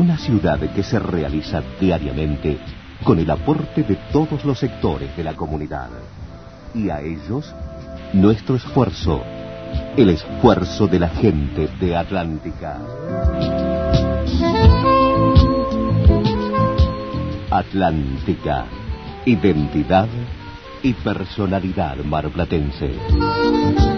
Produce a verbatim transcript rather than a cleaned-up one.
Una ciudad que se realiza diariamente con el aporte de todos los sectores de la comunidad. Y a ellos, nuestro esfuerzo, el esfuerzo de la gente de Atlántica. Atlántica, identidad y personalidad marplatense.